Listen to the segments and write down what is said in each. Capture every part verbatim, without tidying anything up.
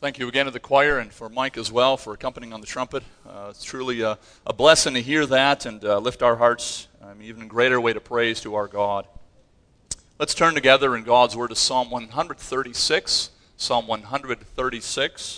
Thank you again to the choir and for Mike as well for accompanying on the trumpet. Uh, it's truly a, a blessing to hear that and uh, lift our hearts um, even greater way to praise to our God. Let's turn together in God's Word to Psalm one thirty-six. Psalm one thirty-six.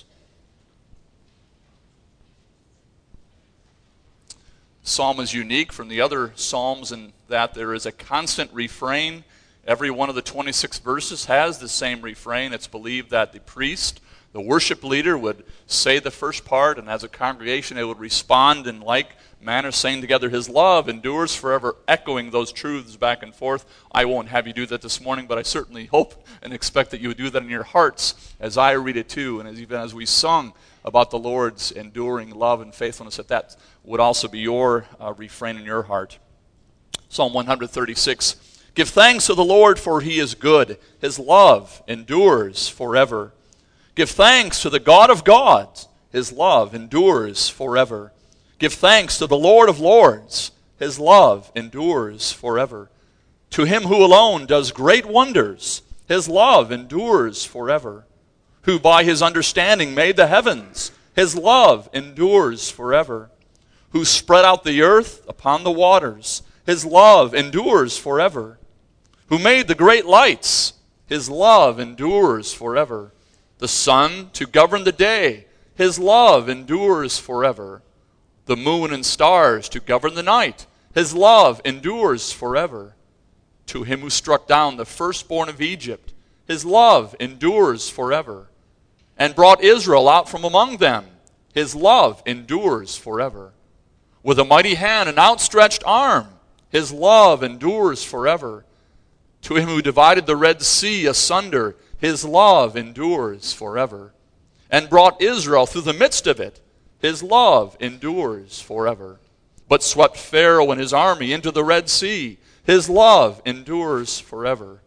Psalm is unique from the other psalms in that there is a constant refrain. Every one of the twenty-six verses has the same refrain. It's believed that the priest, the worship leader, would say the first part, and as a congregation they would respond in like manner, saying together, "His love endures forever," echoing those truths back and forth. I won't have you do that this morning, but I certainly hope and expect that you would do that in your hearts as I read it too, and as even as we sung about the Lord's enduring love and faithfulness, that that would also be your uh, refrain in your heart. Psalm one thirty-six. Give thanks to the Lord, for He is good. His love endures forever. Give thanks to the God of gods. His love endures forever. Give thanks to the Lord of lords. His love endures forever. To Him who alone does great wonders. His love endures forever. Who by His understanding made the heavens. His love endures forever. Who spread out the earth upon the waters. His love endures forever. Who made the great lights. His love endures forever. The sun to govern the day. His love endures forever. The moon and stars to govern the night. His love endures forever. To Him who struck down the firstborn of Egypt. His love endures forever. And brought Israel out from among them. His love endures forever. With a mighty hand and outstretched arm. His love endures forever. To Him who divided the Red Sea asunder, His love endures forever. And brought Israel through the midst of it, His love endures forever. But swept Pharaoh and his army into the Red Sea, His love endures forever.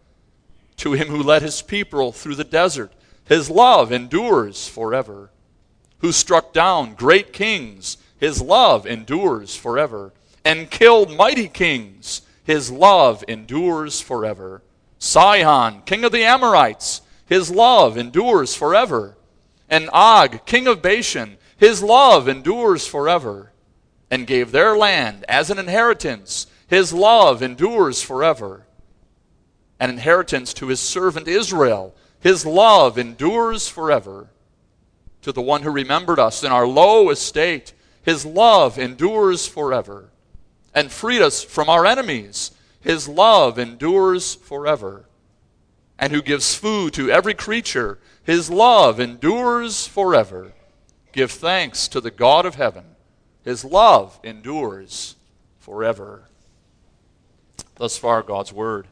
To Him who led His people through the desert, His love endures forever. Who struck down great kings, His love endures forever. And killed mighty kings, His love endures forever. Sihon, king of the Amorites, His love endures forever. And Og, king of Bashan, His love endures forever. And gave their land as an inheritance, His love endures forever. An inheritance to His servant Israel, His love endures forever. To the one who remembered us in our low estate, His love endures forever. And freed us from our enemies, His love endures forever. And who gives food to every creature, His love endures forever. Give thanks to the God of heaven. His love endures forever. Thus far, God's word.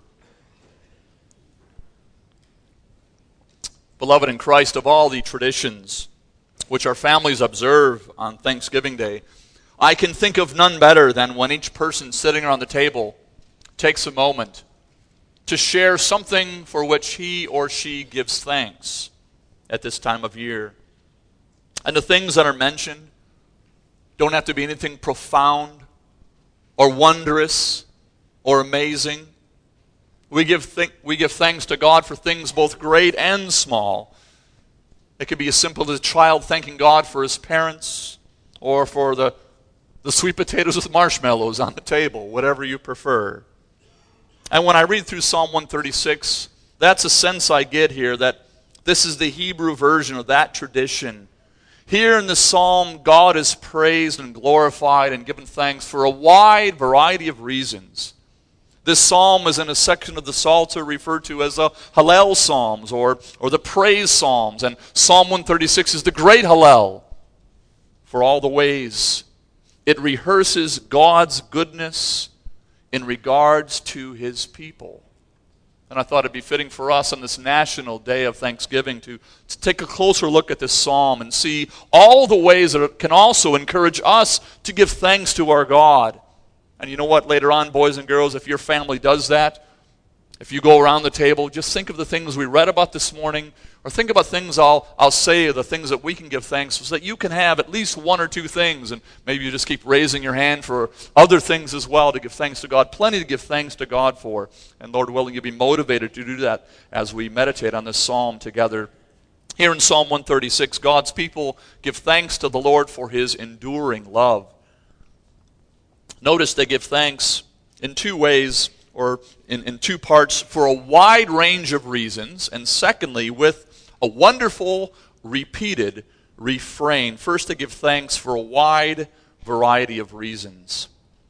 Beloved in Christ, of all the traditions which our families observe on Thanksgiving Day, I can think of none better than when each person sitting around the table takes a moment to share something for which he or she gives thanks at this time of year. And the things that are mentioned don't have to be anything profound or wondrous or amazing. We give, th- we give thanks to God for things both great and small. It could be as simple as a child thanking God for his parents, or for the, the sweet potatoes with marshmallows on the table, whatever you prefer. And when I read through Psalm one thirty-six, that's a sense I get here that this is the Hebrew version of that tradition. Here in the psalm, God is praised and glorified and given thanks for a wide variety of reasons. This psalm is in a section of the Psalter referred to as the Hallel Psalms, or, or the Praise Psalms. And Psalm one thirty-six is the Great Hallel for all the ways it rehearses God's goodness in regards to His people. And I thought it'd be fitting for us on this National Day of Thanksgiving to, to take a closer look at this psalm and see all the ways that it can also encourage us to give thanks to our God. And you know what, later on, boys and girls, if your family does that, if you go around the table, just think of the things we read about this morning, or think about things I'll, I'll say, the things that we can give thanks, so that you can have at least one or two things, and maybe you just keep raising your hand for other things as well to give thanks to God. Plenty to give thanks to God for. And Lord willing, you'll be motivated to do that as we meditate on this psalm together Here in Psalm one thirty-six, God's people give thanks to the Lord for his enduring love. Notice they give thanks in two ways, or in, in two parts, for a wide range of reasons, and secondly, with a wonderful, repeated refrain. First, they give thanks for a wide variety of reasons.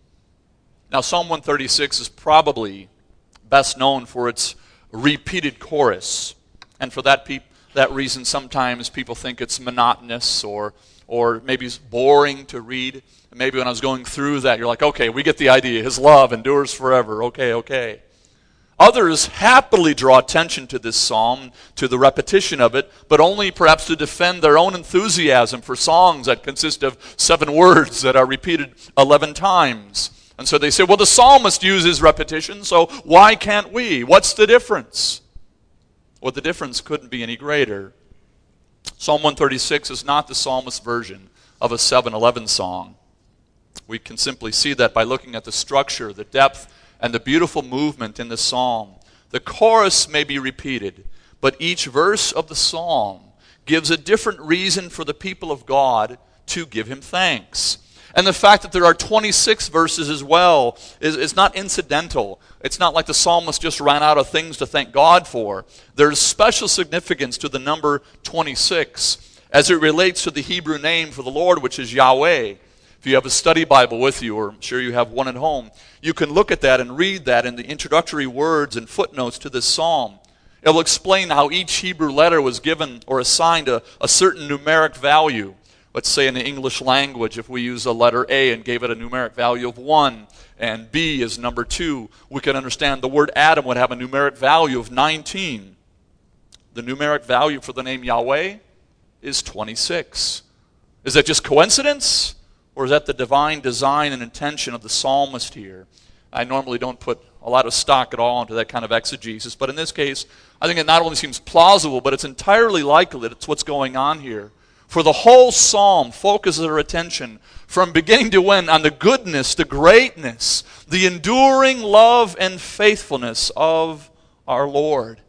Now, Psalm one thirty-six is probably best known for its repeated chorus, and for that pe- that reason, sometimes people think it's monotonous or or maybe it's boring to read. Maybe when I was going through that, you're like, okay, we get the idea. His love endures forever. Okay, okay. Others happily draw attention to this psalm, to the repetition of it, but only perhaps to defend their own enthusiasm for songs that consist of seven words that are repeated eleven times. And so they say, well, the psalmist uses repetition, so why can't we? What's the difference? Well, the difference couldn't be any greater. Psalm one thirty-six is not the psalmist's version of a seven eleven song. We can simply see that by looking at the structure, the depth, and the beautiful movement in the psalm. The chorus may be repeated, but each verse of the psalm gives a different reason for the people of God to give him thanks. And the fact that there are twenty-six verses as well is, is not incidental. It's not like the psalmist just ran out of things to thank God for. There's special significance to the number twenty-six as it relates to the Hebrew name for the Lord, which is Yahweh. If you have a study Bible with you, or I'm sure you have one at home, you can look at that and read that in the introductory words and footnotes to this psalm. It will explain how each Hebrew letter was given or assigned a, a certain numeric value. Let's say in the English language, if we use a letter A and gave it a numeric value of one, and B is number two, we can understand the word Adam would have a numeric value of nineteen. The numeric value for the name Yahweh is twenty-six. Is that just coincidence? Or is that the divine design and intention of the psalmist here? I normally don't put a lot of stock at all into that kind of exegesis, but in this case, I think it not only seems plausible, but it's entirely likely that it's what's going on here. For the whole psalm focuses our attention from beginning to end on the goodness, the greatness, the enduring love and faithfulness of our Lord.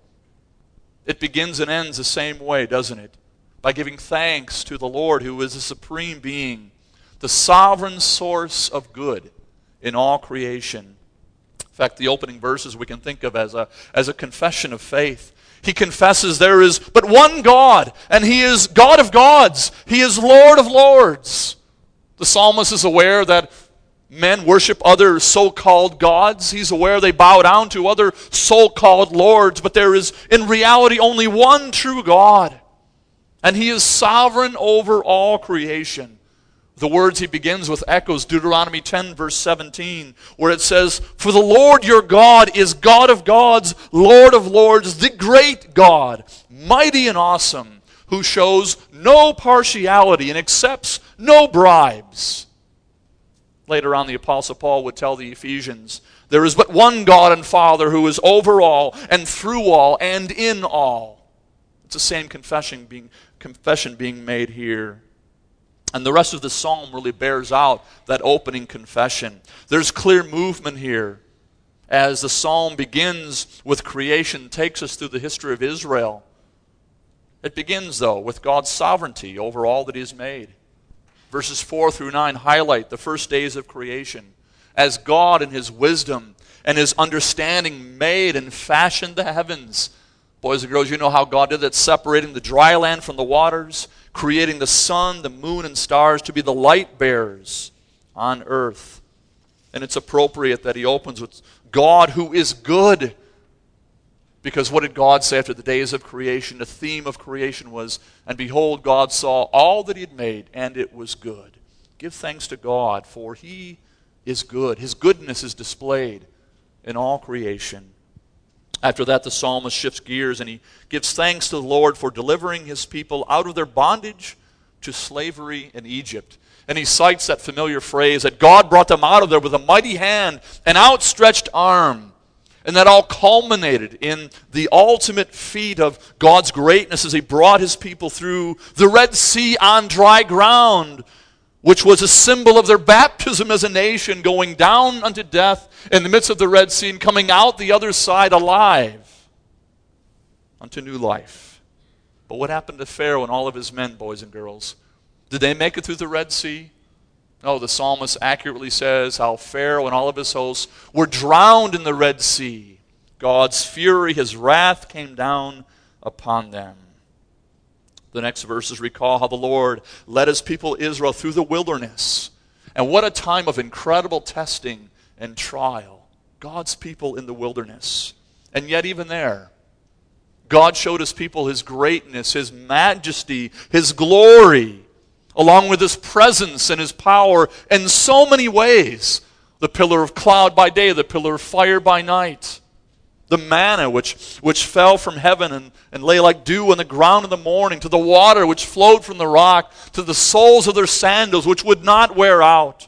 It begins and ends the same way, doesn't it? By giving thanks to the Lord, who is the supreme being, the sovereign source of good in all creation. In fact, the opening verses we can think of as a, as a confession of faith. He confesses there is but one God, and he is God of gods. He is Lord of lords. The psalmist is aware that men worship other so-called gods. He's aware they bow down to other so-called lords, but there is in reality only one true God, and he is sovereign over all creation. The words he begins with echoes Deuteronomy ten, verse seventeen, where it says, "For the Lord your God is God of gods, Lord of lords, the great God, mighty and awesome, who shows no partiality and accepts no bribes." Later on, the Apostle Paul would tell the Ephesians, "There is but one God and Father who is over all and through all and in all." It's the same confession being, confession being made here. And the rest of the psalm really bears out that opening confession. There's clear movement here as the psalm begins with creation, takes us through the history of Israel. It begins, though, with God's sovereignty over all that He has made. Verses four through nine highlight the first days of creation as God in His wisdom and His understanding made and fashioned the heavens. Boys and girls, you know how God did that, separating the dry land from the waters, creating the sun, the moon, and stars to be the light bearers on earth. And it's appropriate that he opens with God who is good. Because what did God say after the days of creation? The theme of creation was, "And behold, God saw all that he had made, and it was good." Give thanks to God, for he is good. His goodness is displayed in all creation. After that, the psalmist shifts gears and he gives thanks to the Lord for delivering his people out of their bondage to slavery in Egypt. And he cites that familiar phrase that God brought them out of there with a mighty hand, an outstretched arm. And that all culminated in the ultimate feat of God's greatness as he brought his people through the Red Sea on dry ground, which was a symbol of their baptism as a nation, going down unto death in the midst of the Red Sea and coming out the other side alive unto new life. But what happened to Pharaoh and all of his men, boys and girls? Did they make it through the Red Sea? No, the psalmist accurately says how Pharaoh and all of his hosts were drowned in the Red Sea. God's fury, his wrath came down upon them. The next verses recall how the Lord led his people Israel through the wilderness. And what a time of incredible testing and trial. God's people in the wilderness. And yet even there, God showed his people his greatness, his majesty, his glory, along with his presence and his power in so many ways. The pillar of cloud by day, the pillar of fire by night. The manna which, which fell from heaven and, and lay like dew on the ground in the morning, to the water which flowed from the rock, to the soles of their sandals which would not wear out.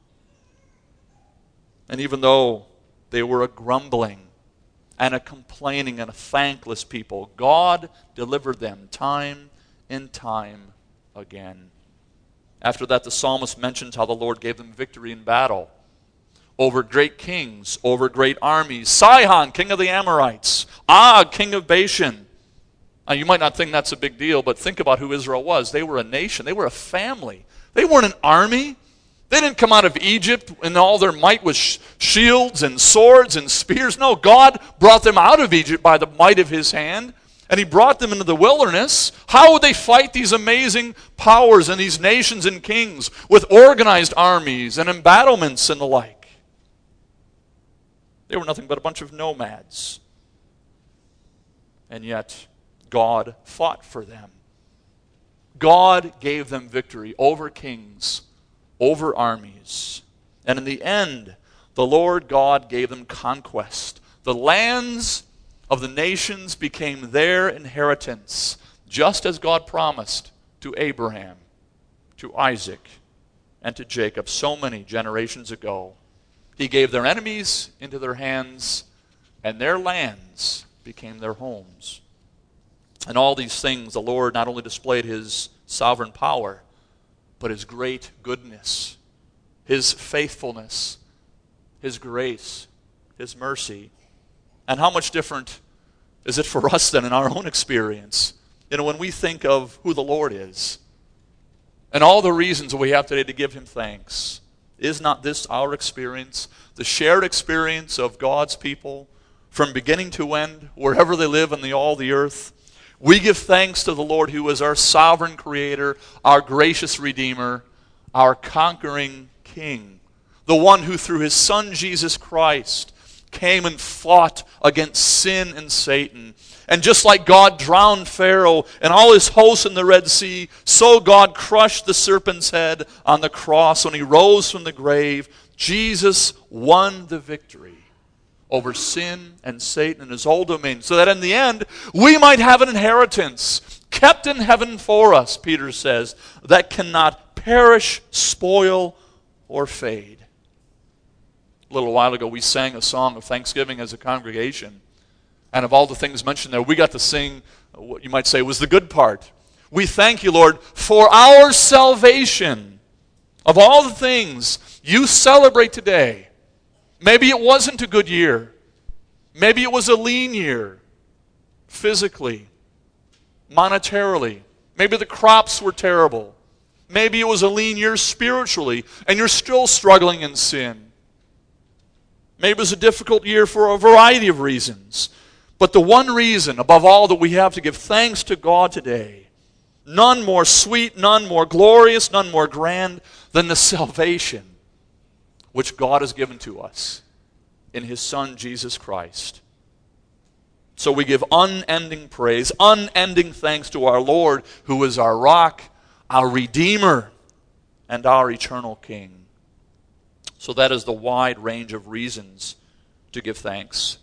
And even though they were a grumbling and a complaining and a thankless people, God delivered them time and time again. After that, the psalmist mentions how the Lord gave them victory in battle over great kings, over great armies. Sihon, king of the Amorites. Og, king of Bashan. Now, you might not think that's a big deal, but think about who Israel was. They were a nation. They were a family. They weren't an army. They didn't come out of Egypt and all their might was sh- shields and swords and spears. No, God brought them out of Egypt by the might of his hand, and he brought them into the wilderness. How would they fight these amazing powers and these nations and kings with organized armies and embattlements and the like? They were nothing but a bunch of nomads. And yet, God fought for them. God gave them victory over kings, over armies. And in the end, the Lord God gave them conquest. The lands of the nations became their inheritance, just as God promised to Abraham, to Isaac, and to Jacob so many generations ago. He gave their enemies into their hands, and their lands became their homes. And all these things, the Lord not only displayed his sovereign power, but his great goodness, his faithfulness, his grace, his mercy. And how much different is it for us than in our own experience? You know, when we think of who the Lord is, and all the reasons we have today to give him thanks, is not this our experience, the shared experience of God's people from beginning to end, wherever they live in the, all the earth? We give thanks to the Lord who is our sovereign creator, our gracious Redeemer, our conquering King, the one who through his Son Jesus Christ came and fought against sin and Satan. And just like God drowned Pharaoh and all his hosts in the Red Sea, so God crushed the serpent's head on the cross when he rose from the grave. Jesus won the victory over sin and Satan and his whole domain, so that in the end, we might have an inheritance kept in heaven for us, Peter says, that cannot perish, spoil, or fade. A little while ago, we sang a song of thanksgiving as a congregation. And of all the things mentioned there, we got to sing what you might say was the good part. We thank you, Lord, for our salvation. Of all the things you celebrate today, maybe it wasn't a good year. Maybe it was a lean year, physically, monetarily. Maybe the crops were terrible. Maybe it was a lean year spiritually, and you're still struggling in sin. Maybe it was a difficult year for a variety of reasons. But the one reason, above all, that we have to give thanks to God today, none more sweet, none more glorious, none more grand than the salvation which God has given to us in his Son, Jesus Christ. So we give unending praise, unending thanks to our Lord, who is our rock, our Redeemer, and our eternal King. So that is the wide range of reasons to give thanks.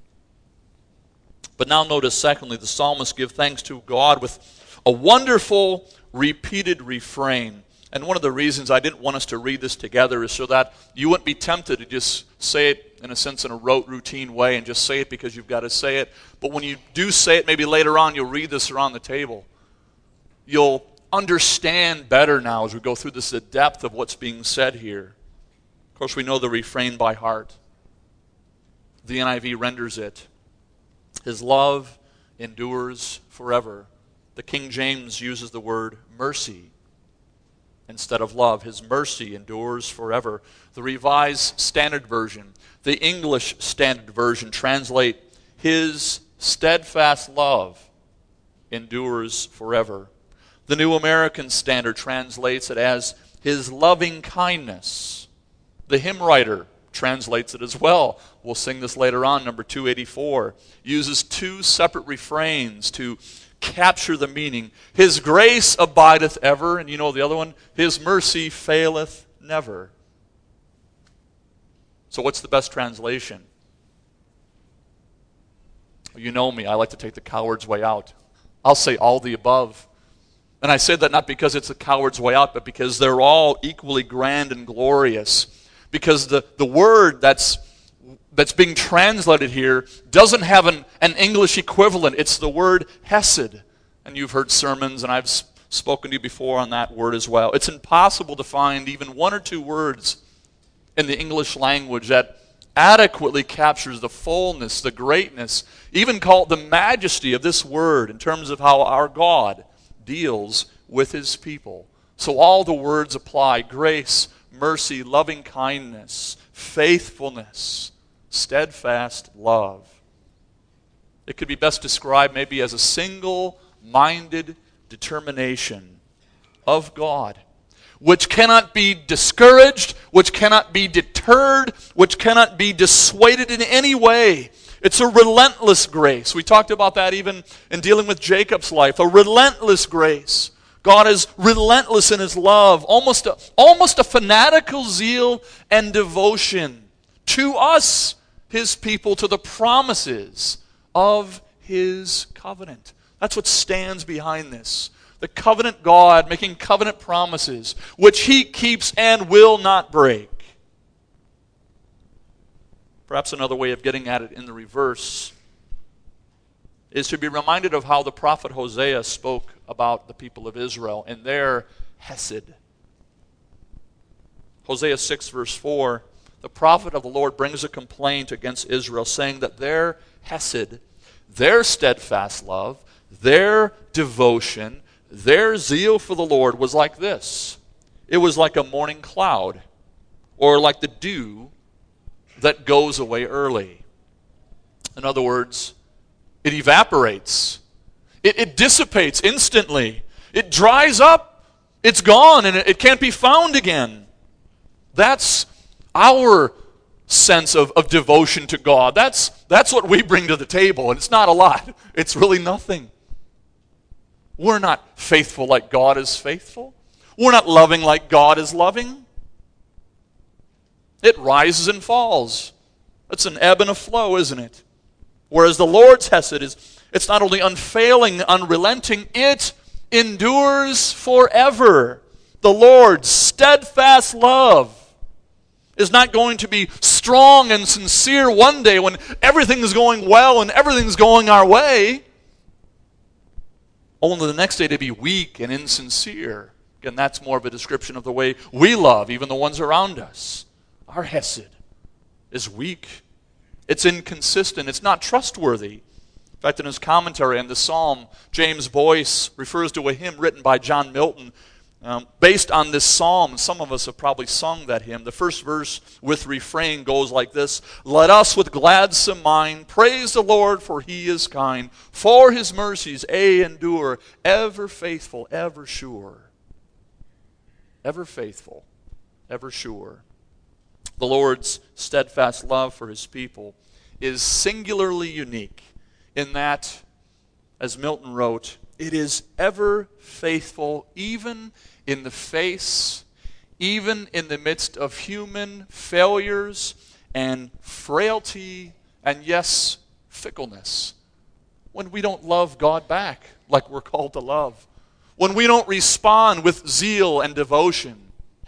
But now notice, secondly, the psalmist give thanks to God with a wonderful repeated refrain. And one of the reasons I didn't want us to read this together is so that you wouldn't be tempted to just say it, in a sense, in a rote, routine way and just say it because you've got to say it. But when you do say it, maybe later on you'll read this around the table. You'll understand better now as we go through this, the depth of what's being said here. Of course, we know the refrain by heart. The N I V renders it, his love endures forever. The King James uses the word mercy instead of love. His mercy endures forever. The Revised Standard Version, the English Standard Version, translate his steadfast love endures forever. The New American Standard translates it as his loving kindness. The hymn writer translates it as well. We'll sing this later on, number two eighty-four. Uses two separate refrains to capture the meaning. His grace abideth ever, and you know the other one, his mercy faileth never. So what's the best translation? You know me, I like to take the coward's way out. I'll say all the above. And I say that not because it's the coward's way out, but because they're all equally grand and glorious. Because the, the word that's that's being translated here doesn't have an, an English equivalent. It's the word hesed. And you've heard sermons, and I've spoken to you before on that word as well. It's impossible to find even one or two words in the English language that adequately captures the fullness, the greatness, even call it the majesty of this word in terms of how our God deals with his people. So all the words apply: grace, mercy, loving kindness, faithfulness, steadfast love. It could be best described maybe as a single-minded determination of God, which cannot be discouraged, which cannot be deterred, which cannot be dissuaded in any way. It's a relentless grace. We talked about that even in dealing with Jacob's life. A relentless grace. God is relentless in his love, almost a, almost a fanatical zeal and devotion to us, his people, to the promises of his covenant. That's what stands behind this. The covenant God making covenant promises, which he keeps and will not break. Perhaps another way of getting at it in the reverse is to be reminded of how the prophet Hosea spoke about the people of Israel and their hesed. Hosea six verse four, the prophet of the Lord brings a complaint against Israel, saying that their hesed, their steadfast love, their devotion, their zeal for the Lord was like this. It was like a morning cloud, or like the dew that goes away early. In other words, it evaporates. It, it dissipates instantly. It dries up. It's gone, and it, it can't be found again. That's our sense of, of devotion to God. That's, that's what we bring to the table, and it's not a lot. It's really nothing. We're not faithful like God is faithful. We're not loving like God is loving. It rises and falls. It's an ebb and a flow, isn't it? Whereas the Lord's hesed is, it's not only unfailing, unrelenting, it endures forever. The Lord's steadfast love is not going to be strong and sincere one day when everything's going well and everything's going our way, only the next day to be weak and insincere. Again, that's more of a description of the way we love, even the ones around us. Our hesed is weak. It's inconsistent. It's not trustworthy. In fact, in his commentary on the psalm, James Boyce refers to a hymn written by John Milton um, based on this psalm. Some of us have probably sung that hymn. The first verse with refrain goes like this: "Let us with gladsome mind praise the Lord, for he is kind, for his mercies aye endure, ever faithful, ever sure." Ever faithful, ever sure. The Lord's steadfast love for his people is singularly unique in that, as Milton wrote, it is ever faithful even in the face, even in the midst of human failures and frailty and, yes, fickleness. When we don't love God back like we're called to love. When we don't respond with zeal and devotion.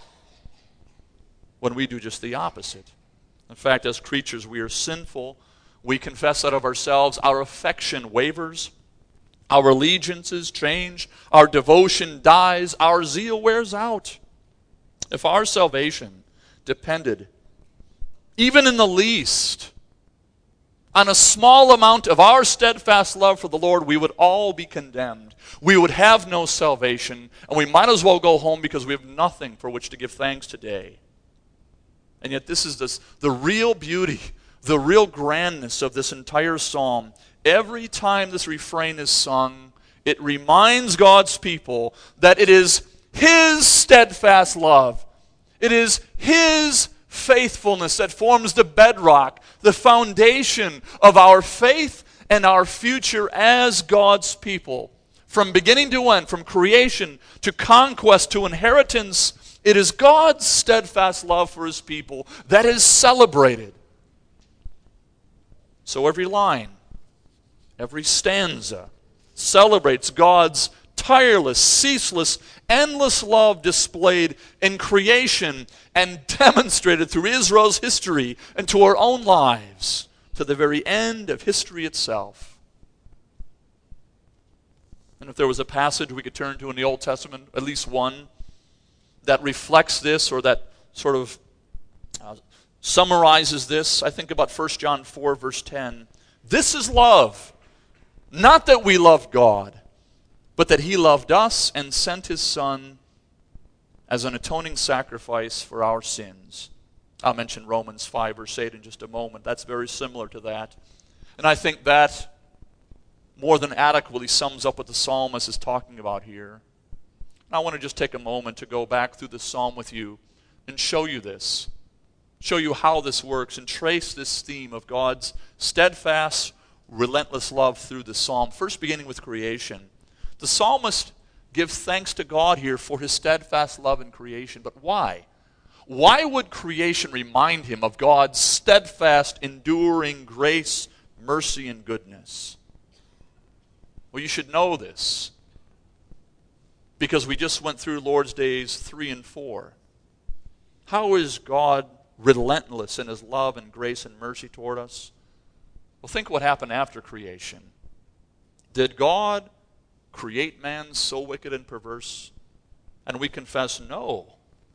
When we do just the opposite. In fact, as creatures, we are sinful. We confess that of ourselves. Our affection wavers. Our allegiances change. Our devotion dies. Our zeal wears out. If our salvation depended, even in the least, on a small amount of our steadfast love for the Lord, we would all be condemned. We would have no salvation, and we might as well go home because we have nothing for which to give thanks today. And yet this is this, the real beauty, the real grandness of this entire psalm. Every time this refrain is sung, it reminds God's people that it is His steadfast love. It is His faithfulness that forms the bedrock, the foundation of our faith and our future as God's people. From beginning to end, from creation to conquest to inheritance, it is God's steadfast love for His people that is celebrated. So every line, every stanza celebrates God's tireless, ceaseless, endless love displayed in creation and demonstrated through Israel's history and to our own lives to the very end of history itself. And if there was a passage we could turn to in the Old Testament, at least one, that reflects this or that sort of uh, summarizes this, I think about First John four, verse ten. This is love, not that we loved God, but that He loved us and sent His Son as an atoning sacrifice for our sins. I'll mention Romans five, verse eight in just a moment. That's very similar to that. And I think that more than adequately sums up what the psalmist is talking about here. And I want to just take a moment to go back through the psalm with you and show you this. Show you how this works and trace this theme of God's steadfast, relentless love through the psalm. First beginning with creation. The psalmist gives thanks to God here for His steadfast love in creation. But why? Why would creation remind him of God's steadfast, enduring grace, mercy, and goodness? Well, you should know this because we just went through Lord's Days three and four. How is God relentless in His love and grace and mercy toward us? Well, think what happened after creation. Did God create man so wicked and perverse? And we confess, no.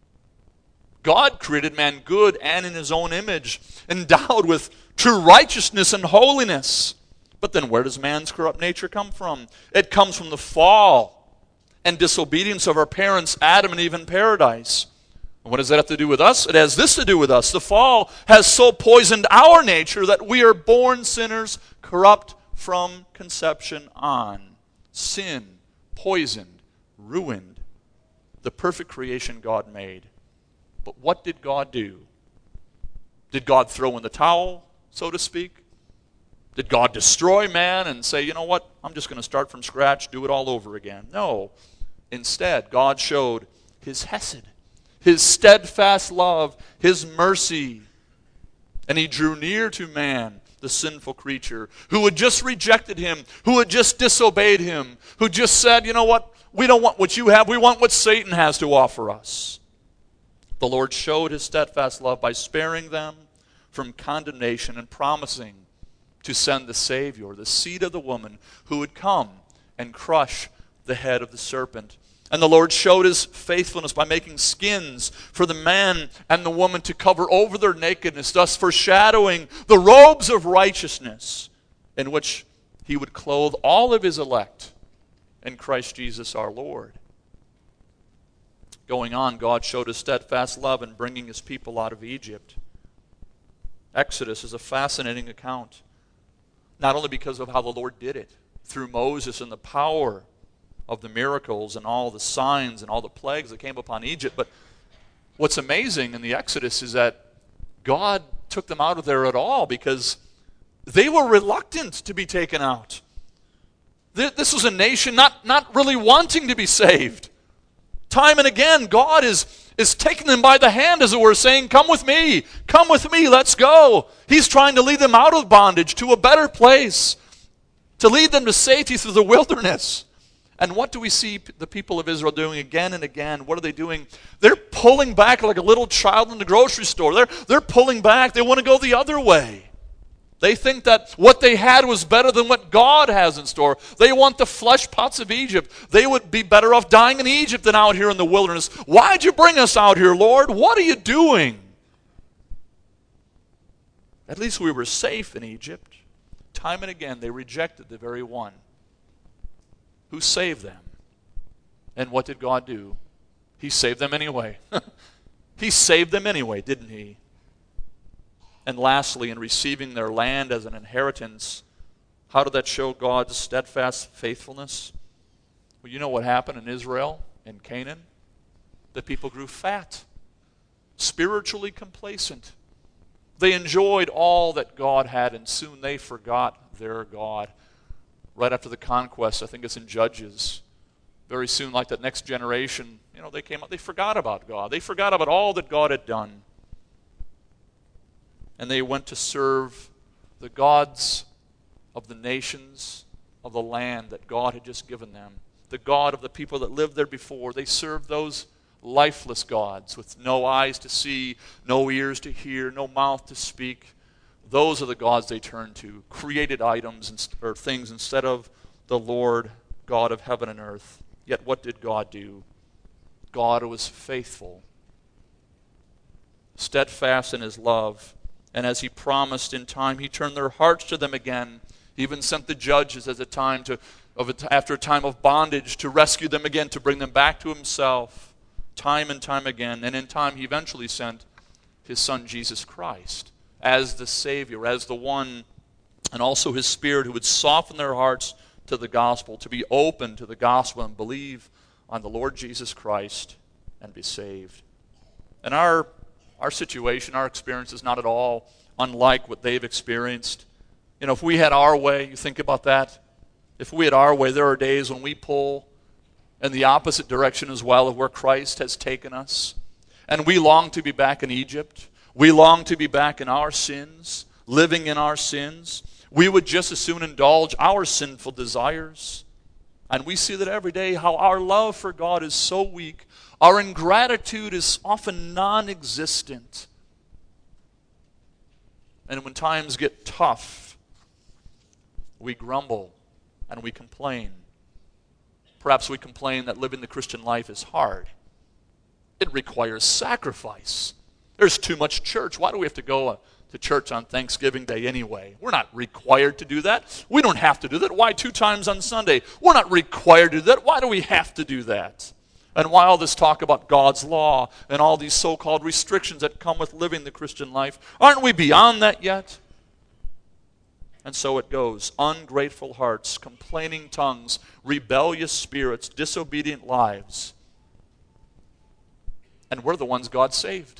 God created man good and in His own image, endowed with true righteousness and holiness. But then where does man's corrupt nature come from? It comes from the fall and disobedience of our parents, Adam and Eve in paradise. And what does that have to do with us? It has this to do with us. The fall has so poisoned our nature that we are born sinners, corrupt from conception on. Sin, poisoned, ruined the perfect creation God made. But what did God do? Did God throw in the towel, so to speak? Did God destroy man and say, you know what, I'm just going to start from scratch, do it all over again? No. Instead, God showed His hesed, His steadfast love, His mercy. And He drew near to man, the sinful creature, who had just rejected Him, who had just disobeyed Him, who just said, you know what, we don't want what you have, we want what Satan has to offer us. The Lord showed His steadfast love by sparing them from condemnation and promising to send the Savior, the seed of the woman, who would come and crush the head of the serpent. And the Lord showed His faithfulness by making skins for the man and the woman to cover over their nakedness, thus foreshadowing the robes of righteousness in which He would clothe all of His elect in Christ Jesus our Lord. Going on, God showed His steadfast love in bringing His people out of Egypt. Exodus is a fascinating account, not only because of how the Lord did it, through Moses and the power of the miracles and all the signs and all the plagues that came upon Egypt, but what's amazing in the Exodus is that God took them out of there at all because they were reluctant to be taken out. This was a nation not, not really wanting to be saved. Time and again, God is, is taking them by the hand, as it were, saying, come with me, come with me, let's go. He's trying to lead them out of bondage to a better place, to lead them to safety through the wilderness. And what do we see the people of Israel doing again and again? What are they doing? They're pulling back like a little child in the grocery store. They're, they're pulling back. They want to go the other way. They think that what they had was better than what God has in store. They want the flesh pots of Egypt. They would be better off dying in Egypt than out here in the wilderness. Why'd you bring us out here, Lord? What are you doing? At least we were safe in Egypt. time and again they rejected the very one who saved them. And what did God do? He saved them anyway. He saved them anyway, didn't he? And lastly, in receiving their land as an inheritance, how did that show God's steadfast faithfulness? Well, you know what happened in Israel, in Canaan? The people grew fat, spiritually complacent. They enjoyed all that God had, and soon they forgot their God. Right after the conquest, I think it's in Judges, very soon, like that next generation, you know, they came up, they forgot about God. They forgot about all that God had done. And they went to serve the gods of the nations of the land that God had just given them. The God of the people that lived there before. They served those lifeless gods with no eyes to see, no ears to hear, no mouth to speak. Those are the gods they turned to, created items or things instead of the Lord God of heaven and earth. Yet what did God do? God was faithful, steadfast in his love. And as he promised in time, he turned their hearts to them again. He even sent the judges as a time to, of a, after a time of bondage to rescue them again, to bring them back to himself, time and time again. And in time, he eventually sent his son, Jesus Christ, as the Savior, as the one, and also his Spirit who would soften their hearts to the gospel, to be open to the gospel and believe on the Lord Jesus Christ and be saved. And our Our situation, our experience is not at all unlike what they've experienced. You know, if we had our way, you think about that. If we had our way, there are days when we pull in the opposite direction as well of where Christ has taken us. And we long to be back in Egypt. We long to be back in our sins, living in our sins. We would just as soon indulge our sinful desires. And we see that every day, how our love for God is so weak. Our ingratitude is often non-existent. And when times get tough, we grumble and we complain. Perhaps we complain that living the Christian life is hard. It requires sacrifice. There's too much church. Why do we have to go to church on Thanksgiving Day anyway? We're not required to do that. We don't have to do that. Why two times on Sunday? We're not required to do that. Why do we have to do that? And why all this talk about God's law and all these so-called restrictions that come with living the Christian life? Aren't we beyond that yet? And so it goes. Ungrateful hearts, complaining tongues, rebellious spirits, disobedient lives. And we're the ones God saved.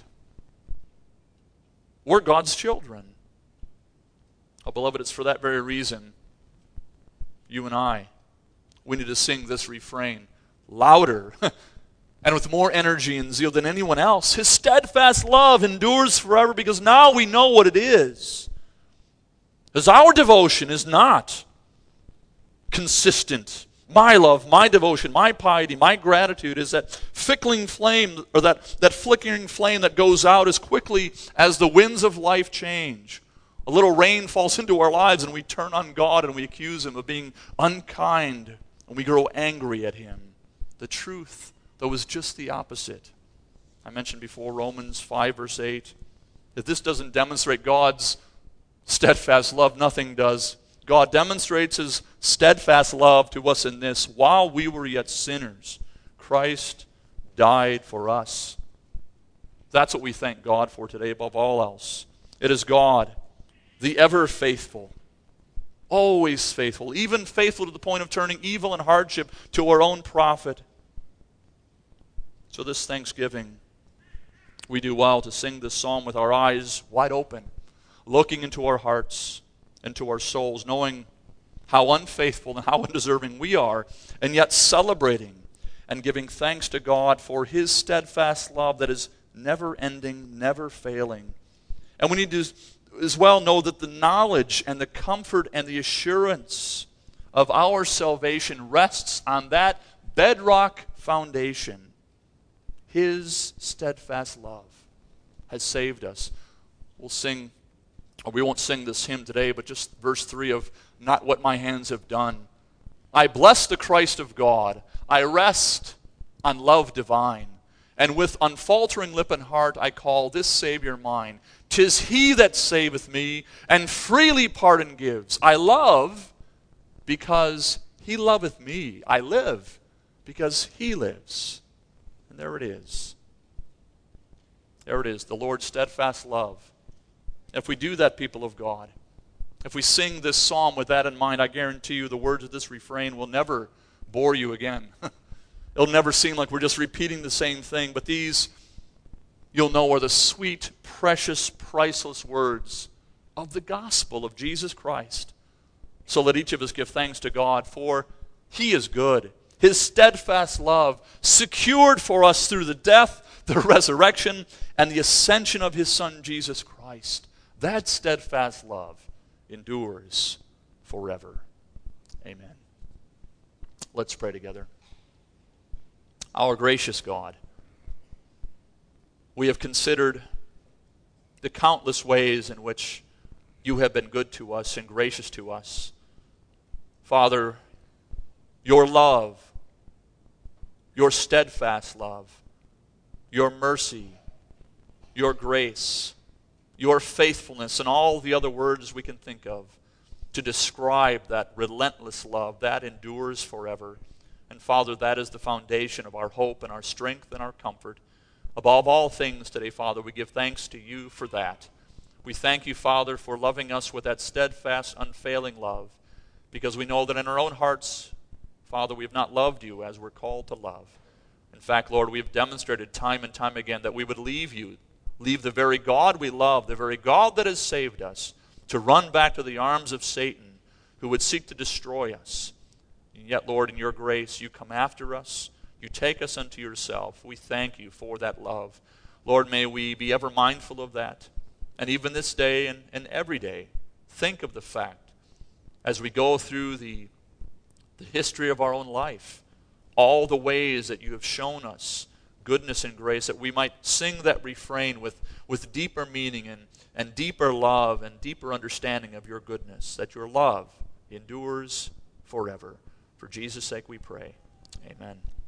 We're God's children. Oh, beloved, it's for that very reason, you and I, we need to sing this refrain louder and with more energy and zeal than anyone else. His steadfast love endures forever, because now we know what it is. Because our devotion is not consistent. My love, my devotion, my piety, my gratitude is that flickering flame, or that, that flickering flame that goes out as quickly as the winds of life change. A little rain falls into our lives and we turn on God and we accuse him of being unkind and we grow angry at him. The truth, though, is just the opposite. I mentioned before Romans five verse eight. If this doesn't demonstrate God's steadfast love, nothing does. God demonstrates his steadfast love to us in this: while we were yet sinners, Christ died for us. That's what we thank God for today above all else. It is God, the ever faithful, always faithful, even faithful to the point of turning evil and hardship to our own profit. So this Thanksgiving, we do well to sing this psalm with our eyes wide open, looking into our hearts, into our souls, knowing how unfaithful and how undeserving we are, and yet celebrating and giving thanks to God for his steadfast love that is never ending, never failing. And we need to as well know that the knowledge and the comfort and the assurance of our salvation rests on that bedrock foundation. His steadfast love has saved us. We'll sing, or we won't sing this hymn today, but just verse three of "Not What My Hands Have Done." I bless the Christ of God. I rest on love divine. And with unfaltering lip and heart I call this Savior mine. 'Tis he that saveth me, and freely pardon gives. I love because he loveth me. I live because he lives. And there it is. There it is, the Lord's steadfast love. If we do that, people of God, if we sing this psalm with that in mind, I guarantee you the words of this refrain will never bore you again. It'll never seem like we're just repeating the same thing, but these, you'll know, are the sweet, precious, priceless words of the gospel of Jesus Christ. So let each of us give thanks to God, for he is good. His steadfast love, secured for us through the death, the resurrection, and the ascension of his Son, Jesus Christ. That steadfast love endures forever. Amen. Let's pray together. Our gracious God, we have considered the countless ways in which you have been good to us and gracious to us. Father, your love, your steadfast love, your mercy, your grace, your faithfulness, and all the other words we can think of to describe that relentless love that endures forever. And Father, that is the foundation of our hope and our strength and our comfort. Above all things today, Father, we give thanks to you for that. We thank you, Father, for loving us with that steadfast, unfailing love, because we know that in our own hearts, Father, we have not loved you as we're called to love. In fact, Lord, we have demonstrated time and time again that we would leave you, leave the very God we love, the very God that has saved us, to run back to the arms of Satan, who would seek to destroy us. And yet, Lord, in your grace, you come after us. You take us unto yourself. We thank you for that love. Lord, may we be ever mindful of that. And even this day and, and every day, think of the fact, as we go through the, the history of our own life, all the ways that you have shown us goodness and grace, that we might sing that refrain with, with deeper meaning and, and deeper love and deeper understanding of your goodness, that your love endures forever. For Jesus' sake we pray. Amen.